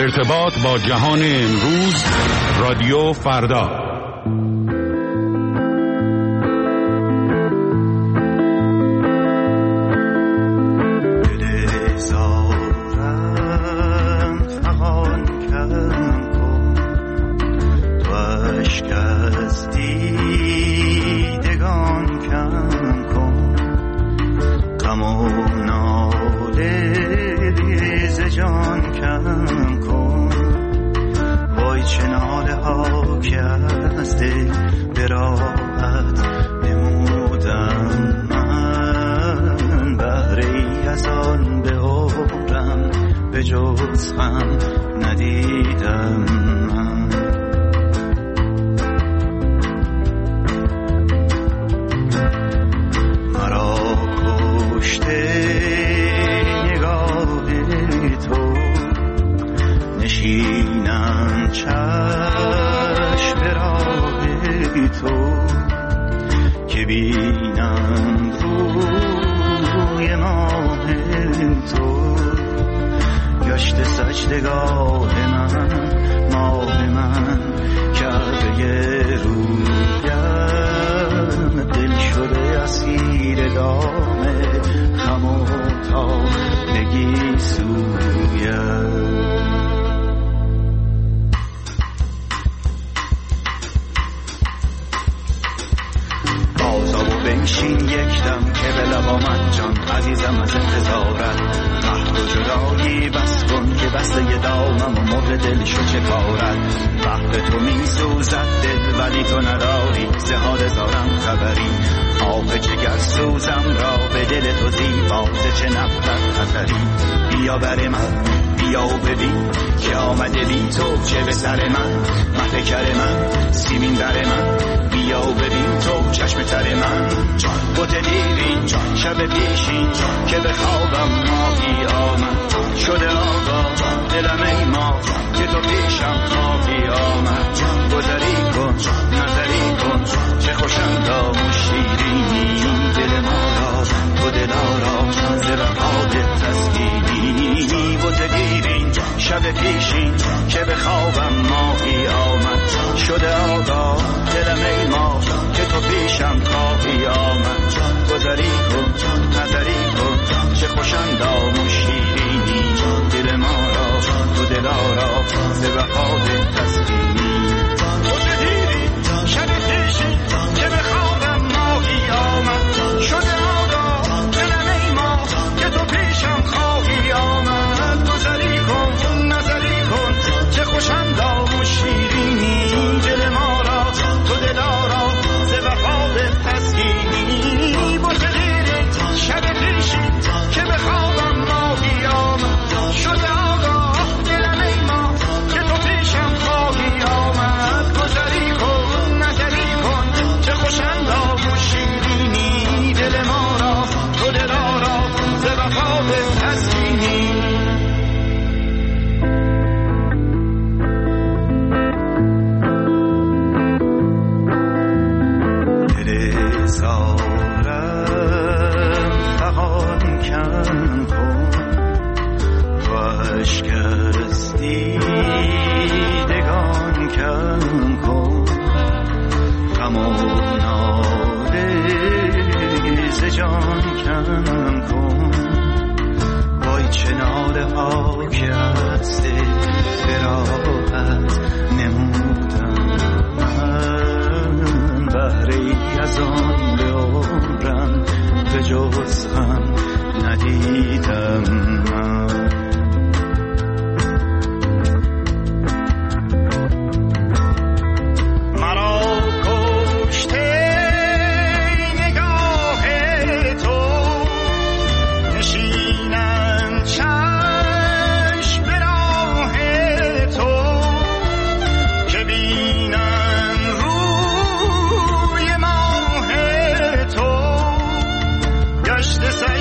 ارتباط با جهان امروز، رادیو فردا. This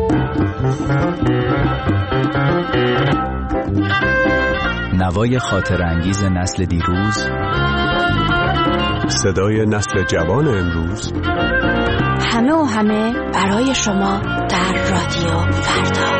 نوای خاطر انگیز نسل دیروز، صدای نسل جوان امروز، همه و همه برای شما در رادیو فردا.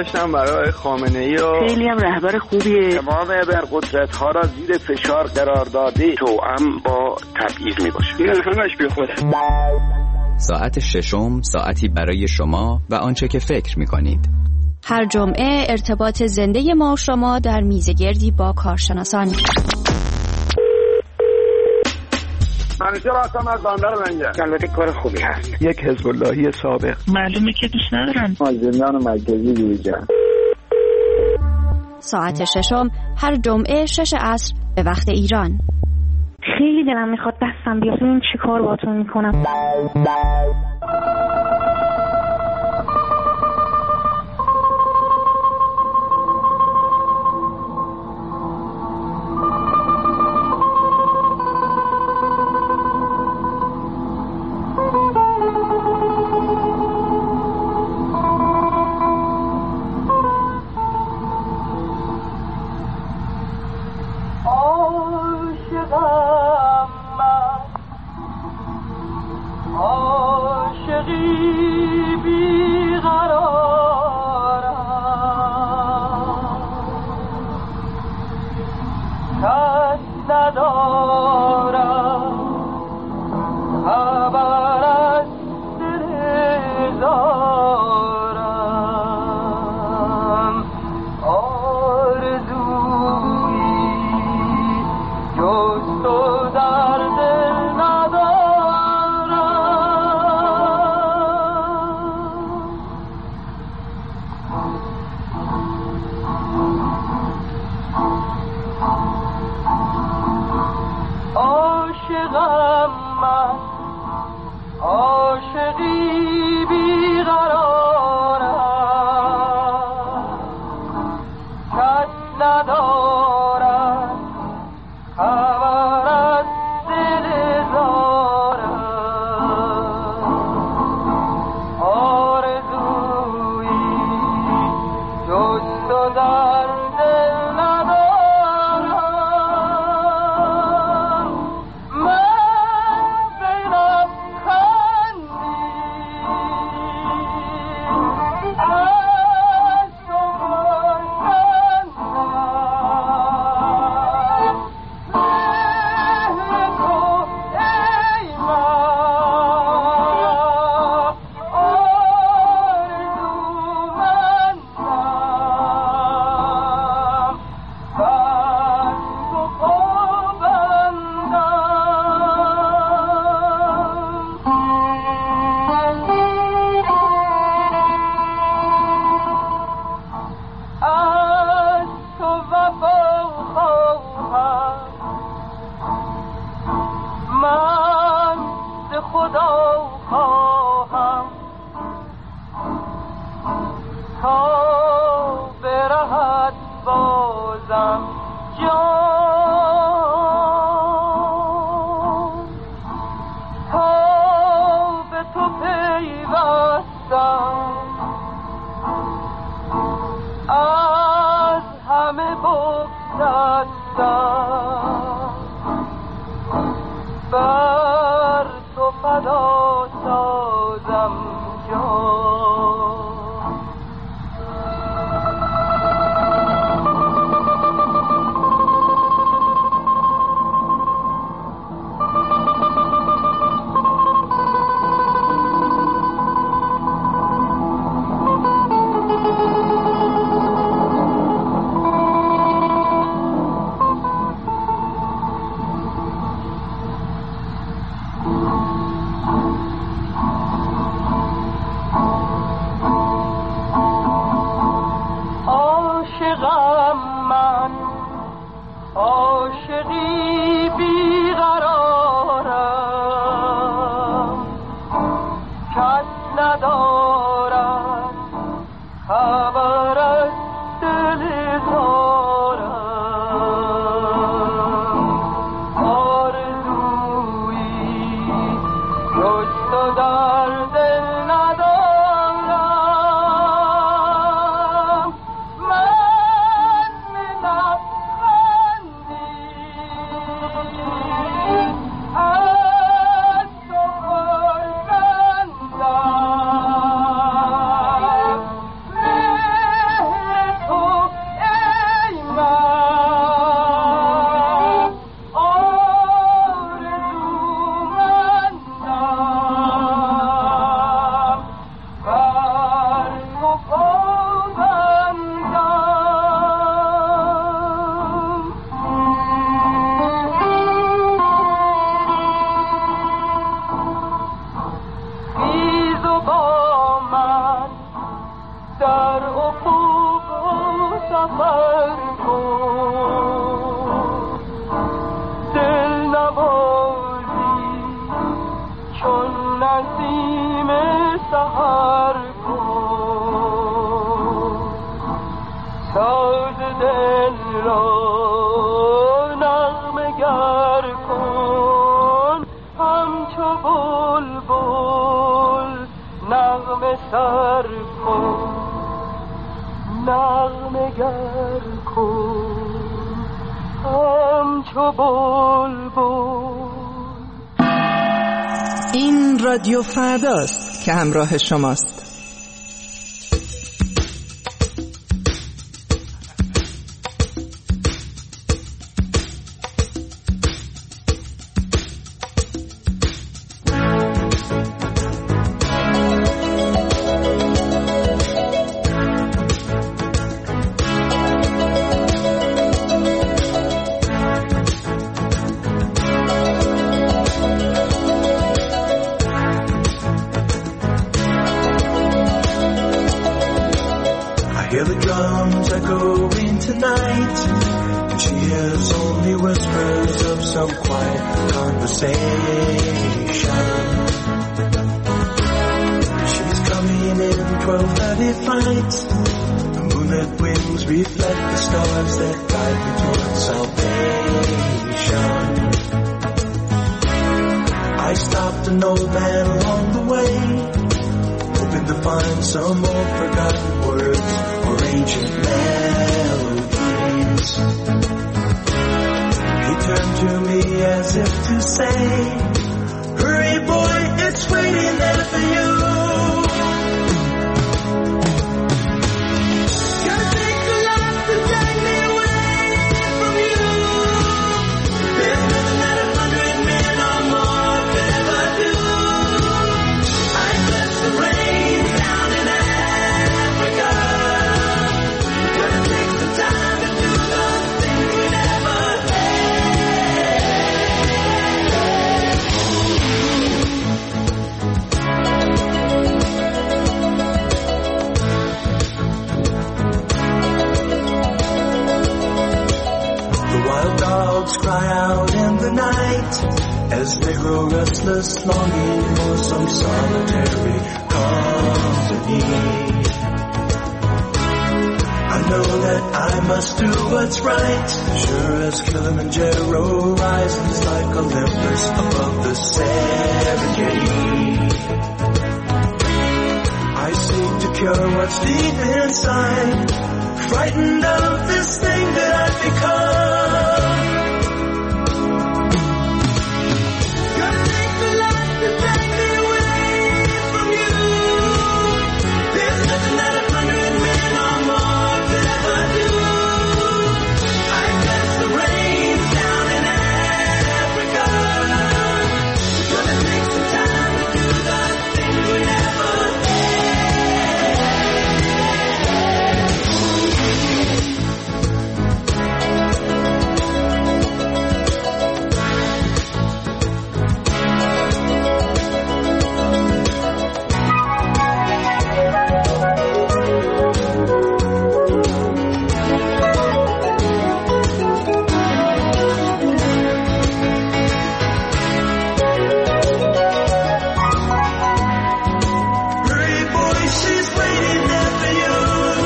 داشتم برای خامنه‌ای و خیلی هم رهبر خوبیه. تمام ابرقدرت‌ها را زیر فشار قرار داده، توأم با تبعیض میباشه. این همش بیخوده. ساعت ششم، ساعتی برای شما و آنچه که فکر می‌کنید. هر جمعه ارتباط زنده ما و شما در میزگردی با کارشناسان. منیژه راستم از بندر منجر. البته کار خوبی هست. یک حزب اللهی سابق. معلومه که دوست ندارن. زندان مرکزی بیرجان. ساعت ششم هر جمعه 6 عصر به وقت ایران. خیلی دلم میخواد دستم بیاد این چی کار باتون میکنم. چو بلبل. این رادیو فرداست که همراه شماست. Hear the drums echoing tonight, and she hears only whispers of some quiet conversation. She's coming in 12:30 flight. The moonlit wings reflect the stars that guide me towards salvation. I stopped an old man along the way, hoping to find some old forgotten words or ancient melodies. He turned to me as if to say, hurry boy, it's waiting there for you. Gotta take the life to drag me away from you. There's nothing that 100 men or more could ever do. I bless the rain down in Africa. Gonna take some time to do those things we never The wild dogs cry out in the night as they grow restless, longing for some solitary company. I know that I must do what's right, sure as Kilimanjaro rises like Olympus above the Serengeti. I seek to cure what's deep inside, frightened of this thing that I've become. Gotta take the life to drag me away from you. There's nothing that 100 men or more could ever do. I bless the rains down in Africa. Gonna take some time to do the things we never hurry boy, she's waiting there for you.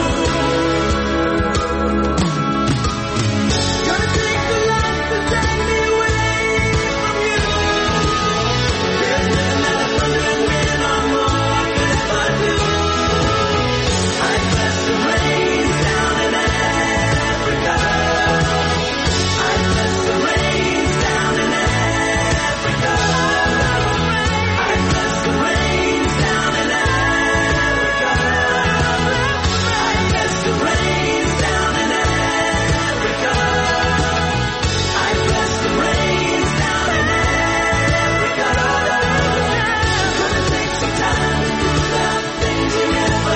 Gotta take the life to drag me away from you. There's nothing that 100 men or more could ever do. I bless the rains down in Africa. I bless the rains down in Africa. I bless the rains down in Africa. I bless the rains down in Africa. I bless the rains down in Africa. Gonna take some time to do the things we never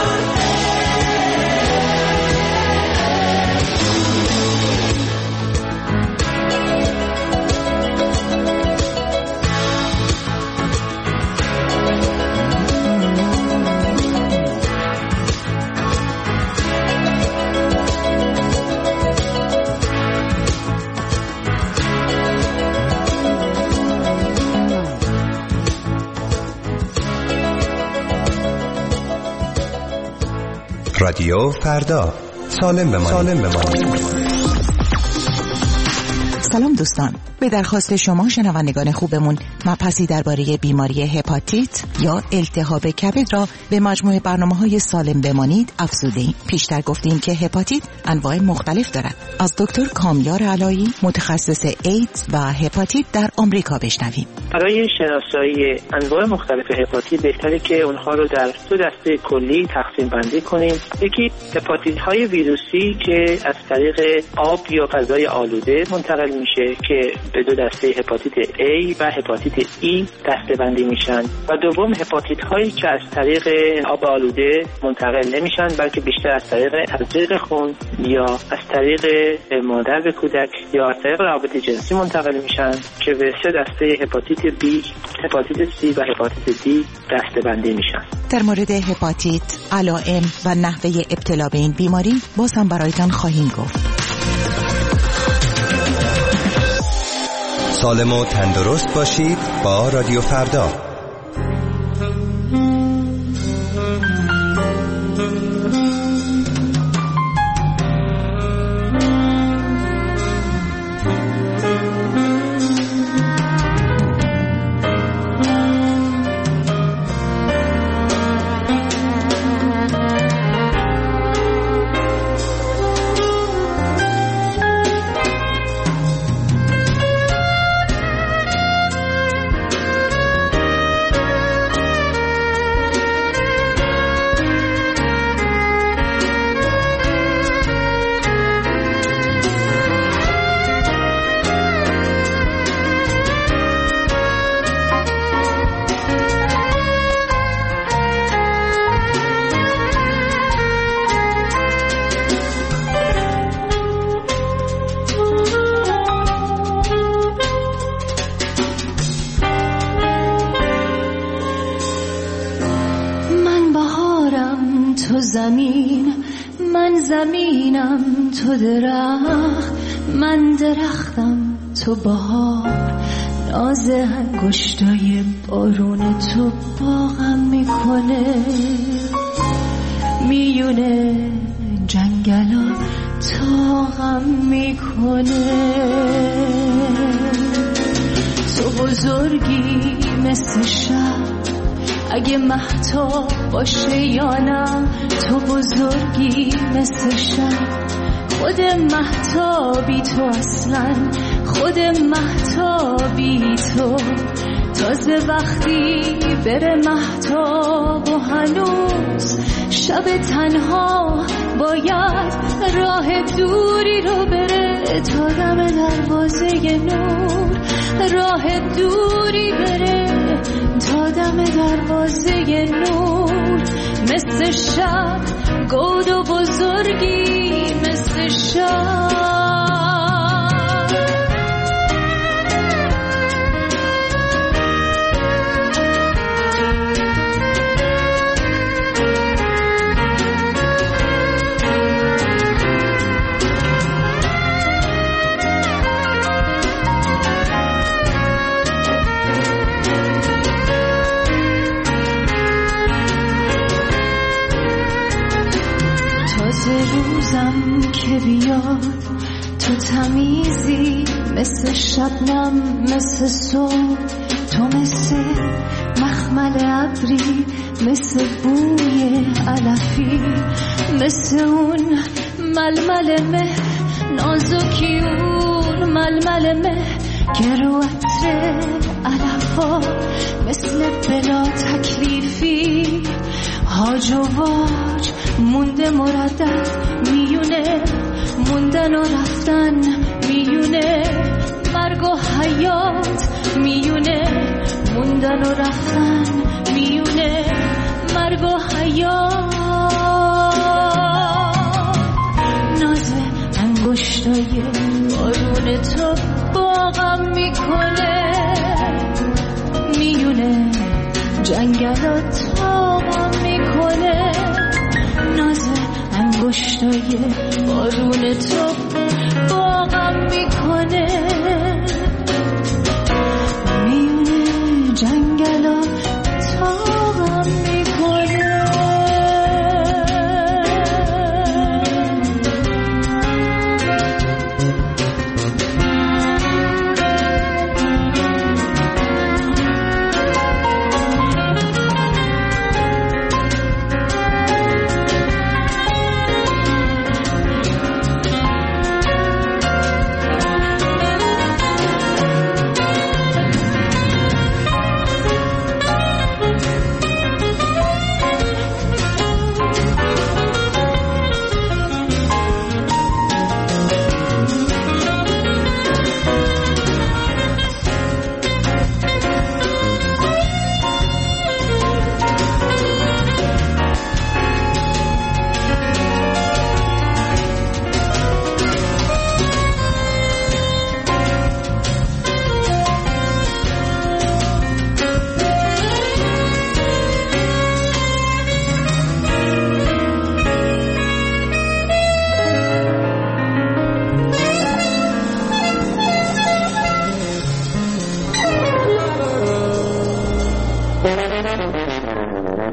رادیو فردا، سالم بمانید. سلام دوستان، به درخواست شما شنوندگان خوبمون مبحثی درباره بیماری هپاتیت یا التهاب کبد را به مجموعه برنامه‌های سالم بمانید افزوده‌ایم. پیشتر گفتیم که هپاتیت انواع مختلف دارد. از دکتر کامیار علایی متخصص ایدز و هپاتیت در آمریکا بشنویم. برای شناسایی انواع مختلف هپاتیت بهتره که اونها رو در دو دسته کلی تقسیم بندی کنیم. یکی هپاتیت های ویروسی که از طریق آب یا فضای آلوده منتقل میشه که به دو دسته هپاتیت A و هپاتیت E دسته بندی میشن و دوم هپاتیت هایی که از طریق آب آلوده منتقل نمیشن بلکه بیشتر از طریق تزریق خون یا از طریق مادر به کودک یا از طریق روابط جنسی منتقل میشن که به سه دسته هپاتیت B، هپاتیت C و هپاتیت D دسته بندی میشن. در مورد هپاتیت، علائم و نحوه ابتلا به این بیماری باز هم برایتان خواهیم گفت. سالم و تندرست باشید با رادیو فردا. زمینم تو درخت، من درختم تو بهار، ناز انگشتای بارون تو باغم میکنه، میونه جنگلا تاغم میکنه. تو بزرگی مثل شب اگه مهتاب باشه یا نه، تو بزرگی مثل شب، خود مهتابی تو، اصلا خود مهتابی تو. تازه وقتی بره مهتاب و هنوز شب تنها باید راه دوری رو بره تا دم دروازه نور، راه دوری بره تا دم دروازه نور. مثل شب گود و بزرگی مثل شب. روزم که بیاد تو تمیزی مثل شبنم، مثل صبح تو، مثل مخمل ابری، مثل بوی علفی، مثل اون ململ مه نازکی، اون ململ مه که رو عطر علفا، مثل بلا تکلیفی هاج و واج مونده مردد میونه، موندن و رفتن میونه، مرگ و حیات میونه، موندن و رفتن میونه، مرگ و حیات. ناز انگشتای بارون تو باغم میکنه، میونه جنگلات تاغم میکنه. ناز انگشتای بارون تو باغم میکنه، میونه جنگلا تاغم میکنه.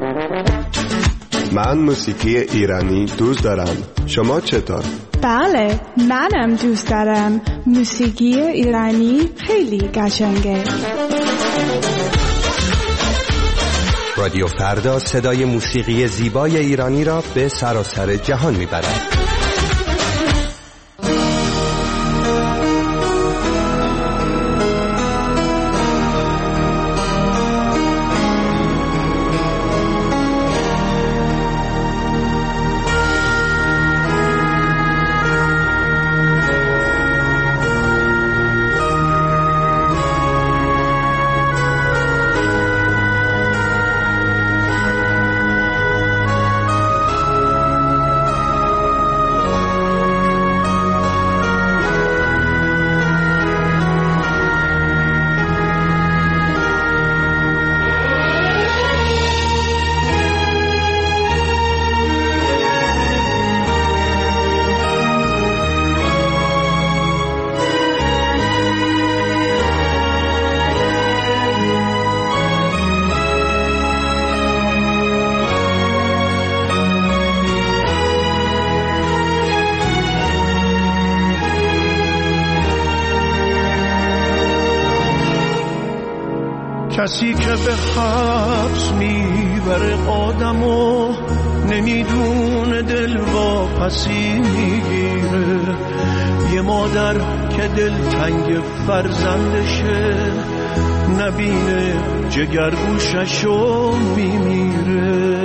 من موسیقی ایرانی دوست دارم. شما چطور؟ بله، منم دوست دارم. موسیقی ایرانی خیلی قشنگه. رادیو فردا صدای موسیقی زیبای ایرانی را به سراسر جهان میبرد. کسی که به حبس میبره آدمو نمیدونه دل واپسی میگیره. یه مادر که دلتنگ فرزندشه نبینه جگرگوششو میمیره.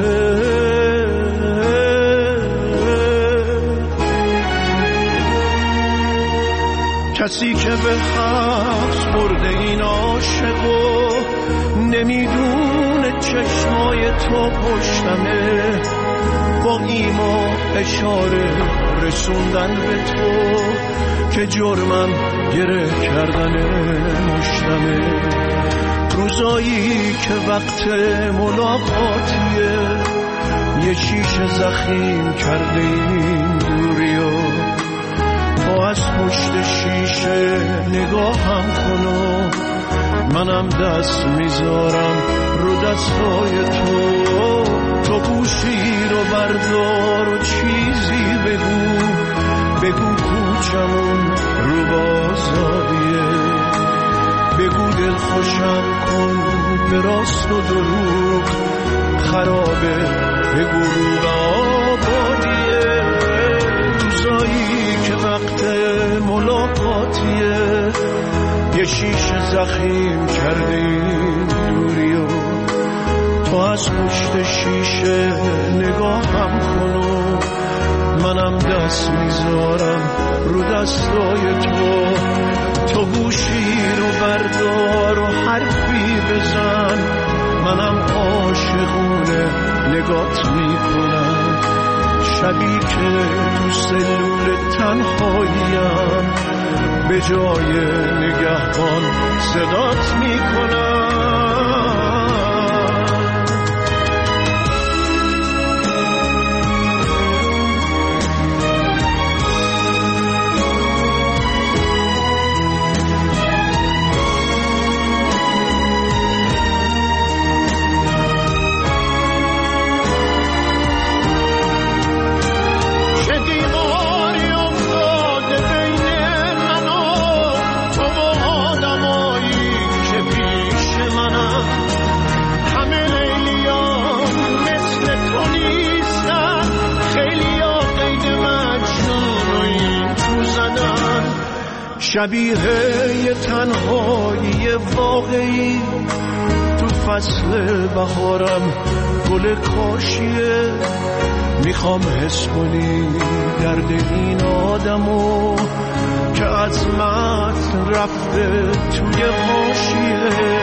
کسی که به حبس برده این عاشقو نمیدونه چشمای تو پشتمه، با ایما اشاره رسوندن به تو که جرمم گره کردن مشتمه. روزایی که وقت ملاقاتیه یه شیشه زخیم کرده این دوریو، تو از پشت شیشه نگاهم کنو، منم دست میذارم رو دستای تو. تو گوشی رو بردار و چیزی بگو کوچمون رو بازاریه، بگو دل خوشم کن به راست و دروغ خرابه، بگو رو آبادیه. روزایی که وقت ملاقاتیه یه شیشه زخیم کرده این دوریو، تو از پشت شیشه نگاهم کنو، منم دست میذارم رو دستای تو. تو گوشی رو بردار و حرفی بزن، منم عاشقونه نگات میکنم. شبی که تو سلول تنهاییم به جای نگهبان صدات میکنم. شبیه یه تنهایی واقعی تو فصل بهارم گل کاشیه، میخوام حس کنی درد این آدمو که عظمت رفته توی حاشیه.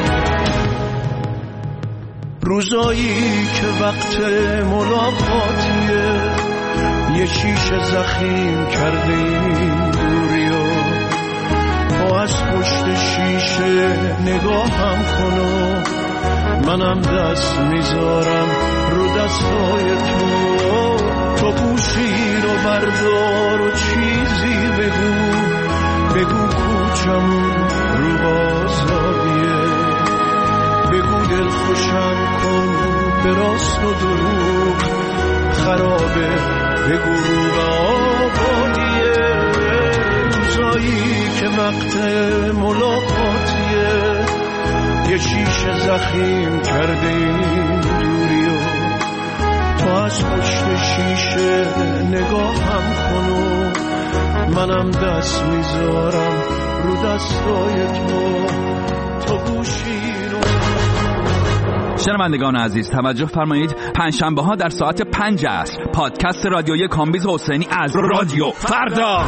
روزایی که وقت ملاقاتیه یه شیشه زخیم کرده این دوریو، تو از پشت شیشه نگاهم کنو، منم دست میذارم رو دستای تو. تو گوشی رو بردار و چیزی بگو کوچمون رو بازاریه، بگو دل خوشم کن راست و دروغ خرابه به گروه آبادیه روزایی که وقت ملاقاتیه یه شیشه زخیم کرده این دوریو تو از پشت شیشه نگاهم کن و منم دست میذارم رو دستای تو گوشی رو. شنوندگان عزیز توجه فرمایید، پنجشنبه ها در ساعت 5 عصر پادکست رادیویی کامبیز حسینی از رادیو فردا.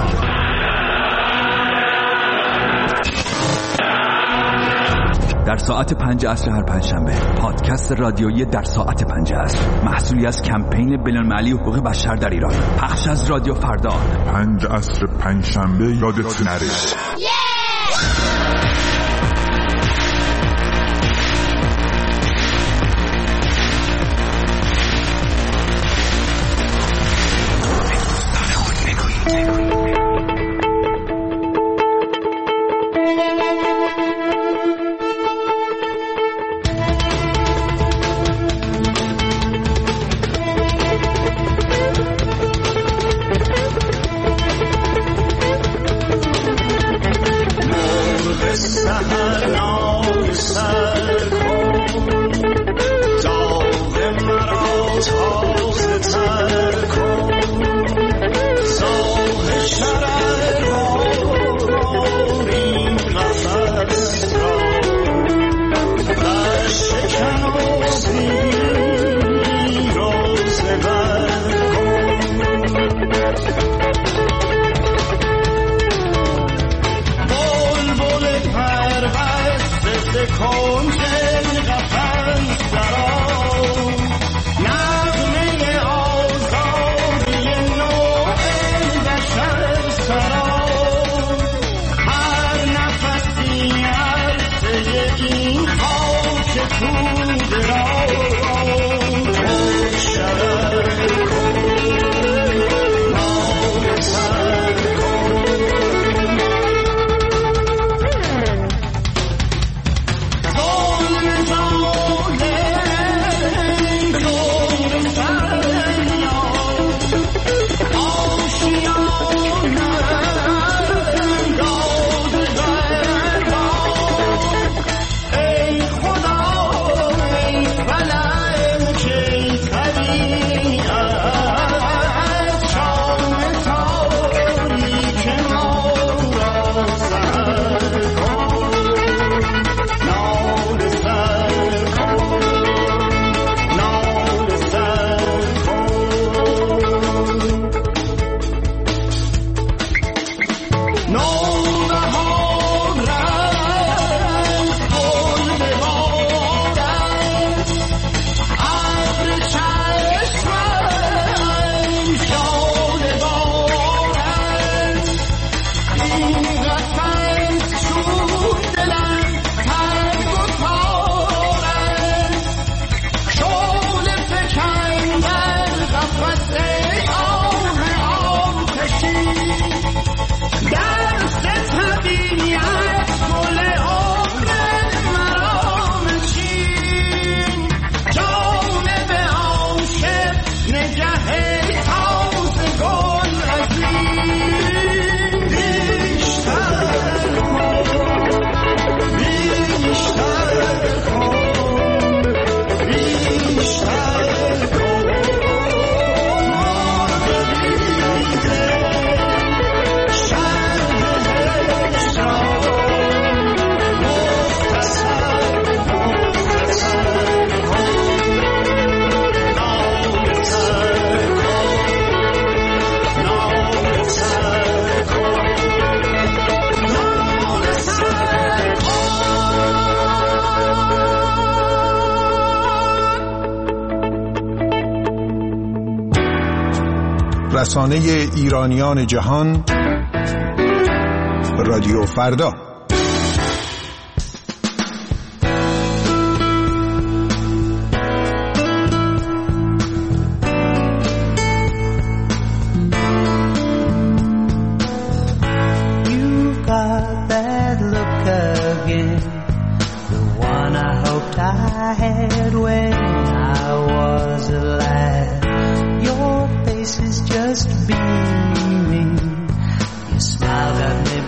در ساعت 5 عصر هر پنجشنبه پادکست رادیویی در ساعت 5 عصر محصولی از کمپین بین‌المللی حقوق بشر در ایران، پخش از رادیو فردا. 5 عصر پنجشنبه یادت نره. رسانه ایرانیان جهان، رادیو فردا. I had when I was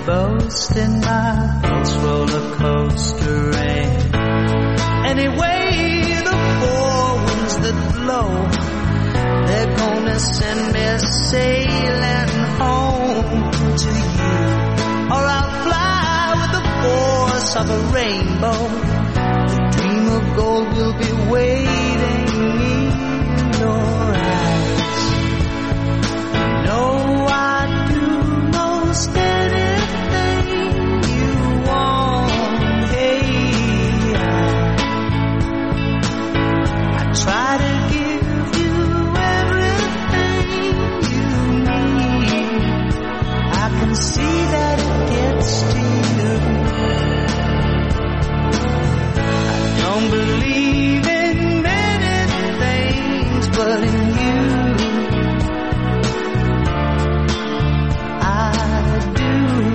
boast in my pulse roller coaster rain. Anyway, the four winds that blow, they're gonna send me sailing home to you. Or I'll fly with the force of a rainbow. The dream of gold will be waiting in your eyes. You know I'd do most anything you want. Hey, I try to give you everything you need. I can see that it gets to you. I don't believe in many things, but in you I do.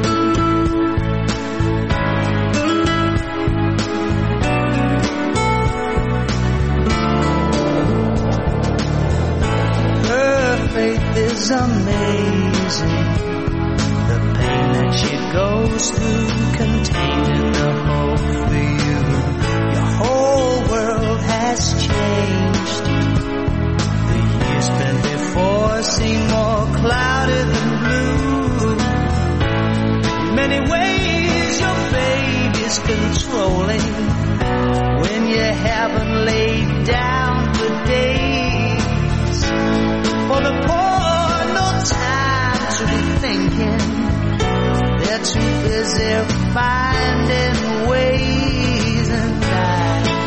Her faith is amazing. The pain that she goes through, contained in the hope for you. Your whole world has changed. The years spent before seem more clouded than blue. In many ways your baby's controlling when you haven't laid down for days. For the poor, no time to be thinking. They're too busy finding ways, and I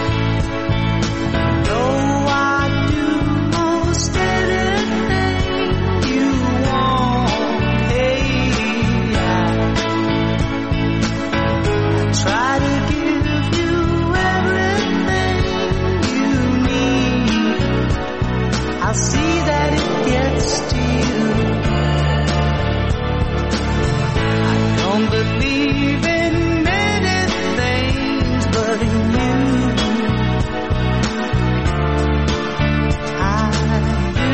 know I'd do most anything you want. Hey, I try to give you everything you need. I'll see that it gets to you. I don't believe in many things, but in you I do.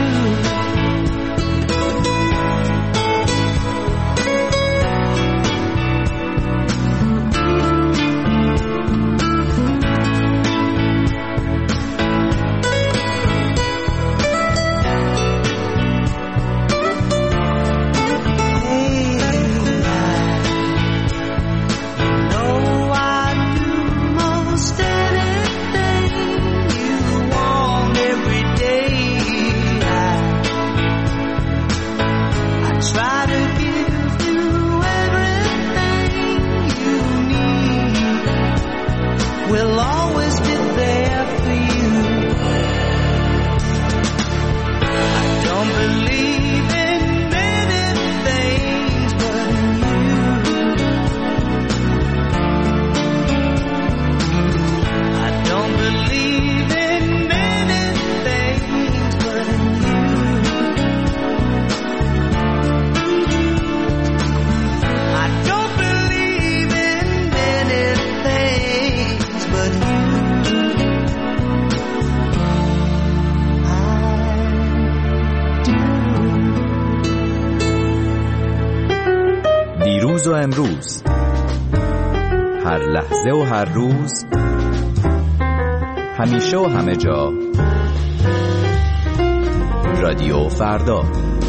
We'll always be there for you. I don't believe in many things, but in you I don't believe in many things, but in you I don't believe in many things, but you دیروز و امروز، هر لحظه و هر روز، همیشه و همه جا، رادیو فردا.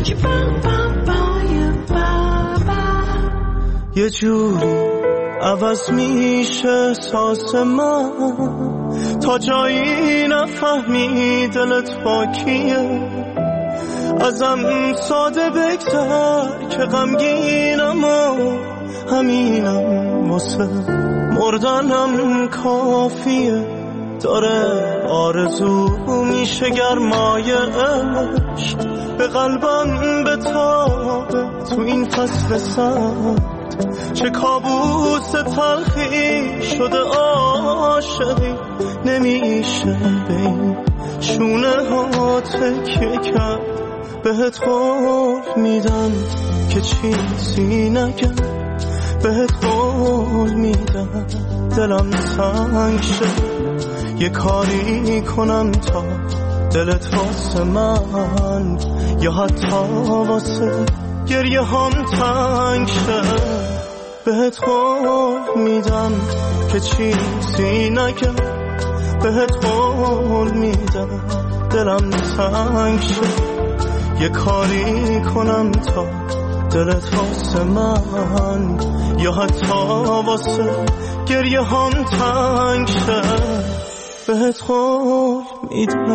یه جوری عوض میشه احساس من تا جایی نفهمی دلت با کیه. ازم ساده بگذر که غمگینم و همینم واسه مردنم کافیه. داره آرزو میشه گرمای عشق به قلبم بتابه تو این فصل سرد. چه کابوس تلخی شده عاشقی نمیشه به این شونه ها تکیه کرد. بهت قول میدم که چیزی نگم، بهت قول میدم دلم تنگ شه. یه کاری کنم تا دلت واسه من یا حتی واسه گریه هم تنگ شه. بهت قول میدم که چیزی نگم، بهت قول میدم دلم تنگ شه، یه کاری کنم تا دلت واسه من یا حتی واسه گریه هم تنگ شه، بهت قول میدم.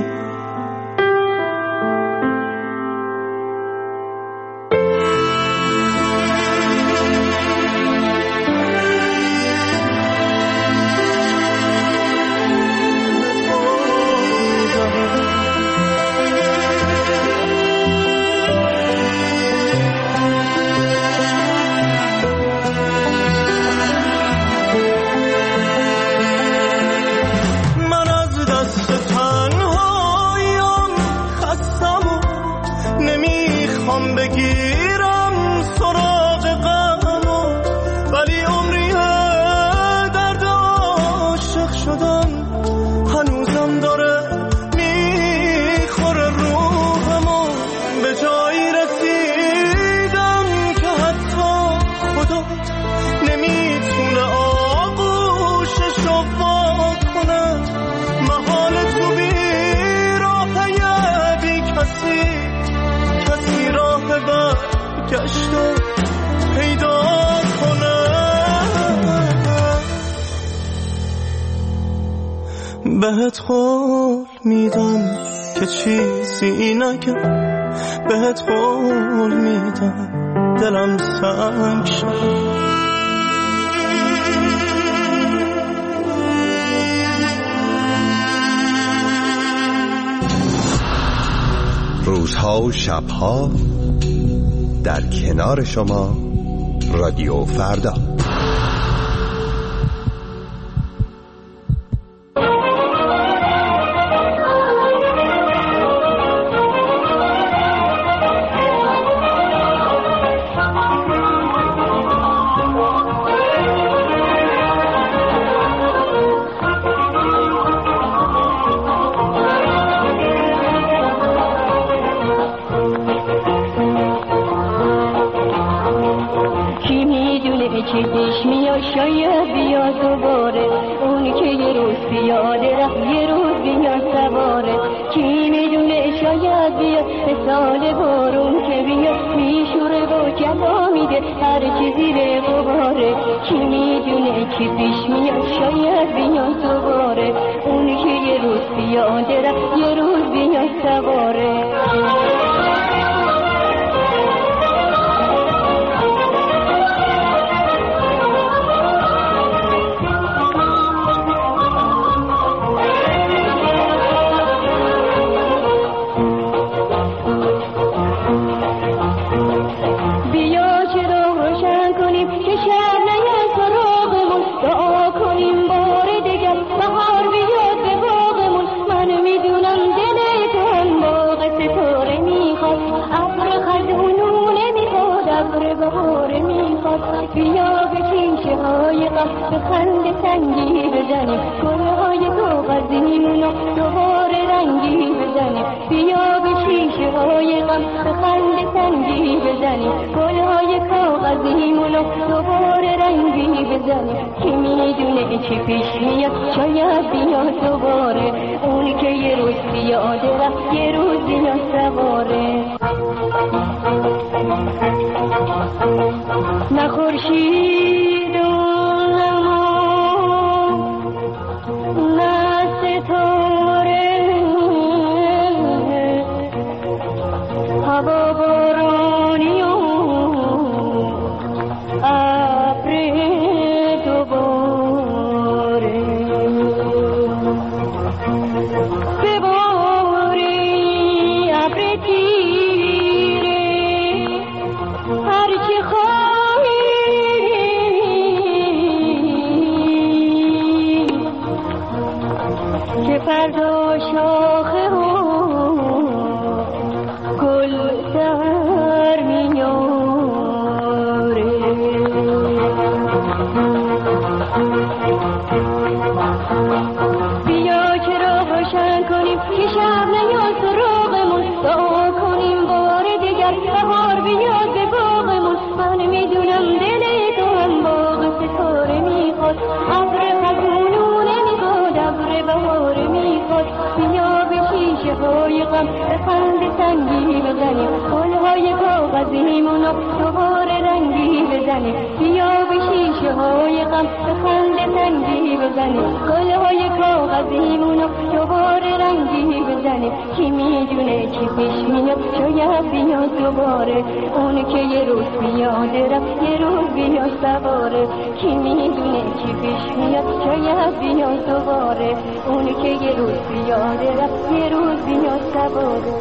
بگیرم سراغ غمو، ولی عمریه درد عاشق شدم هنوزم داره میخوره روحمو، به جایی رسیدم که حتی خدا نمیتونه آغوششو وا کنه، محال تو بیراهه بی کسی راه برگشته پیدا کنه، بهت قول میدم که چیزی نگم، بهت قول میدم دلم سنگ شه. روزها و شبها در کنار شما رادیو فردا. شاید بیا دوباره، اون که یه روز پیاده رفت یه روز بیا سواره، کی میدونه شاید بیا به سال بارون که بیا میشوره و جلا میده هر چی زیر غباره، کی میدونه کی پیش میاد شاید بیا دوباره، اون که یه روز پیاده رفت یه روز بیا سواره. بیا به کیشه های غم به خنده سنگی بزنیم، گلهای کاغذیمونو دوباره رنگی بزنیم، بیا به کیشه های غم به خنده سنگی بزنیم، گلهای کاغذیمونو دوباره رنگی بزنیم، کی میدونه چی پیش میاد شاید بیا دوباره، اون که یه روز پیاده رفت یه روز بیا سواره. نه خورشید نه ستاره، هوا بارانی و ابر دوباره، بباری ابر تیره هرچی خواهی کاغذیمونو دوباره رنگی بزنه بیا به شیشه های غم به خنده تنگی بزنه گلهای کاغذیمونو دوباره رنگی بزنه کی میدونه کی پیش میاد شاید بیاد دوباره اون که یه روز بیاد رفت یه روز بیاد سواره کی میدونه کی پیش میاد شاید بیاد دوباره اون که یه روز بیاد رفت یه روز بیاد سواره.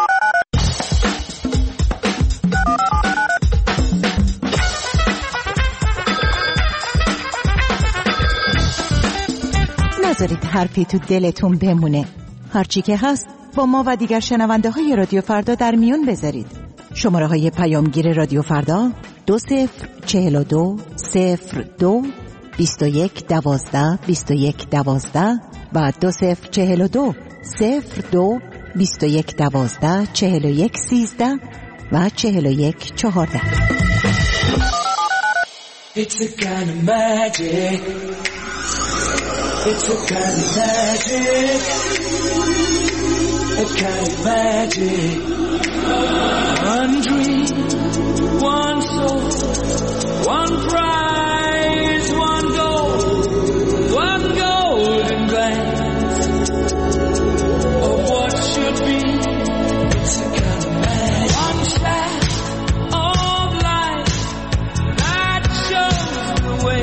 نذارید حرفی تو دلتون بمونه. هرچی که هست با ما و دیگر شنونده های رادیو فردا در میون بذارید. شماره های پیامگیر رادیو فردا 2042 02 21 12 21 12 و 2042 02 21 12 41 13 و 41 14. It's a kind of magic. It's a kind of magic. A kind of magic. One dream, one soul, one prize, one golden glance of what should be. It's a kind of magic. One shaft of light that shows the way.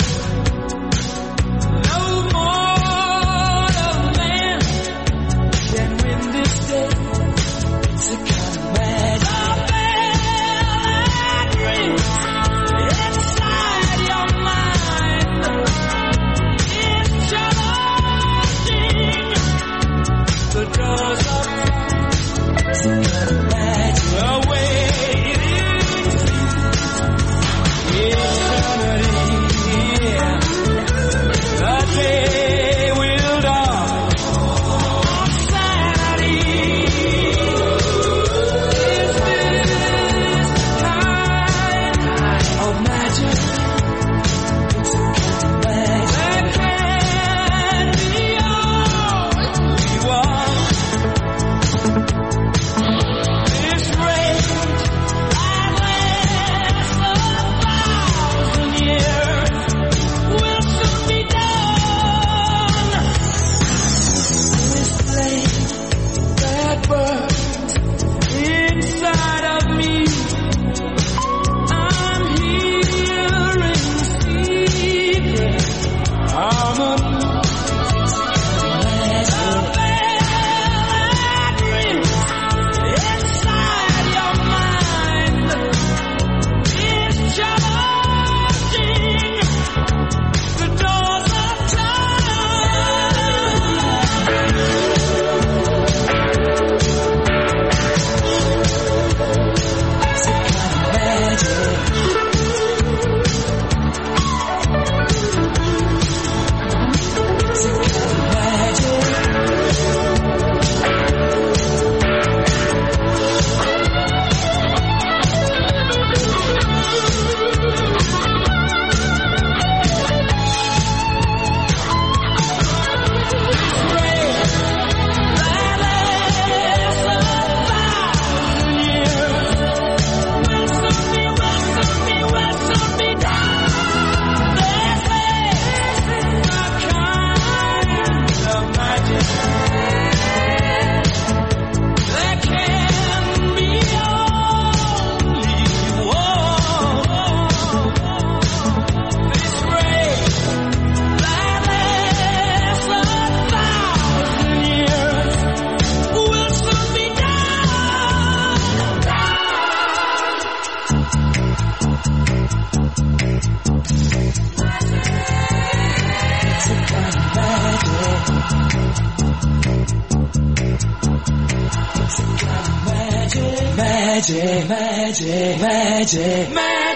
Magic, magic, magic,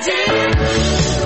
magic.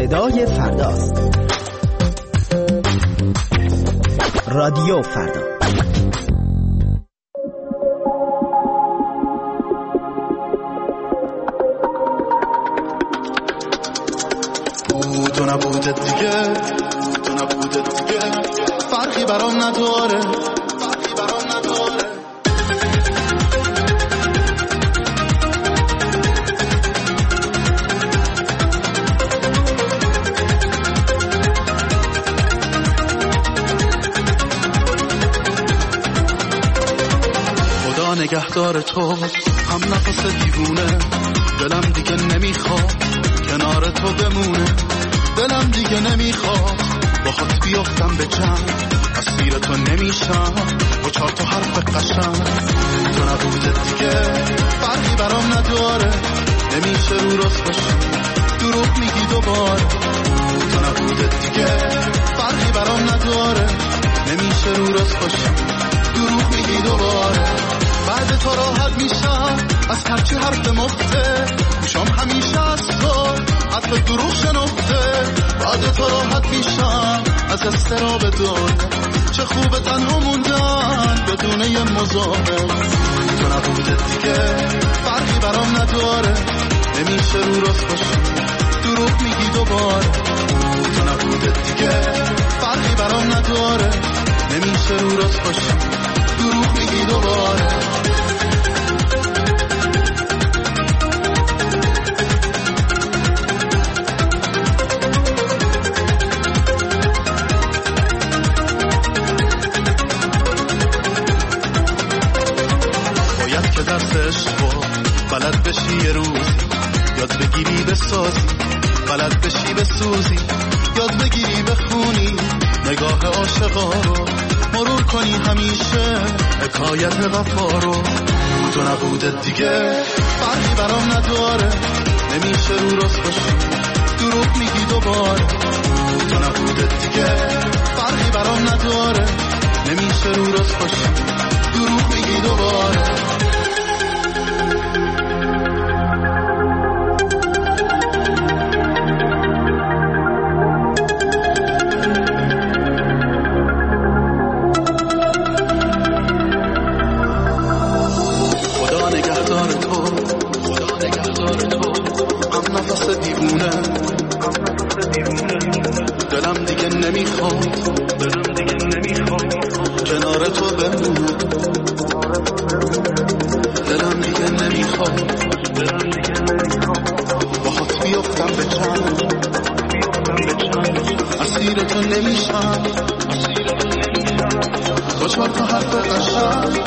صدای فرداست. رادیو فردا. تو نبودت دیگه، تو نبودت دیگه، فرقی برام نداره، فرقی برام نداره. خدا نگهدار تو، هم نفس دیوونه، دلم دیگه نمیخواد کنار تو بمونه، دلم دیگه نمیخواد باهات بیافتم به جنگ، اسیر تو نمیشم با 4 تا حرف قشنگ. تو نبودت دیگه فرقی برام نداره، نمیشه رو راست باشی دروغ میگی دوباره. تو نبودت دیگه فرقی برام نداره، نمیشه رو راست باشی دروغ میگی دوباره. بعد تو راحت میشم از هرچی حرف مفته، میشم همیشه از تو حرف دروغ شنفته. بعد تو راحت میشم از استراب دنیا، چه خوبه تنها موندن بدون یه مزاحم. تو نبودت دیگه فرقی برام نداره، نمیشه رو راست باشی دروغ میگی دوباره. تو نبودت دیگه فرقی برام نداره، نمیشه رو راست باشی دروغ میگی دوباره. باید که درس عشق بلد بشی یه روزی، یاد بگیری بسازی، بلد بشی بسوزی، یاد بگیری بخونی نگاه عاشقا رو، مرور کنی همیشه حکایت وفا رو. تو نبودت دیگه فرقی برام نداره، نمیشه رو راست باشی دروغ میگی دوباره. تو نبودت دیگه فرقی برام نداره، نمیشه رو راست باشی دروغ میگی دوباره. دلم دیگه نمیخواد کنار تو بمونه، دلم دیگه نمیخواد باهات بیافتم به جنگ، اسیر تو نمیشم با 4 تا حرف قشنگ.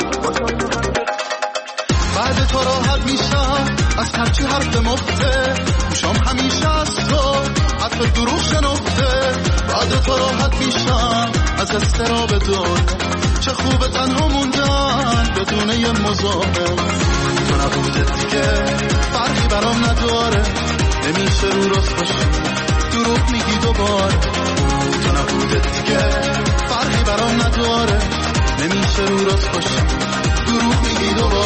بعد تو راحت میشم از هرچی حرف مفته، میشم همیشه از تو حرف دروغ شنفته. بعد تو راحت میشم از استراب دنیا، چه خوبه تنها موندن بدون یه مزاحم. تو نبودت دیگه فرقی برام نداره، نمیشه رو راست باشی دروغ میگی دوباره. تو نبودت دیگه فرقی برام نداره، نمیشه رو راست باشی دروغ میگی دوباره.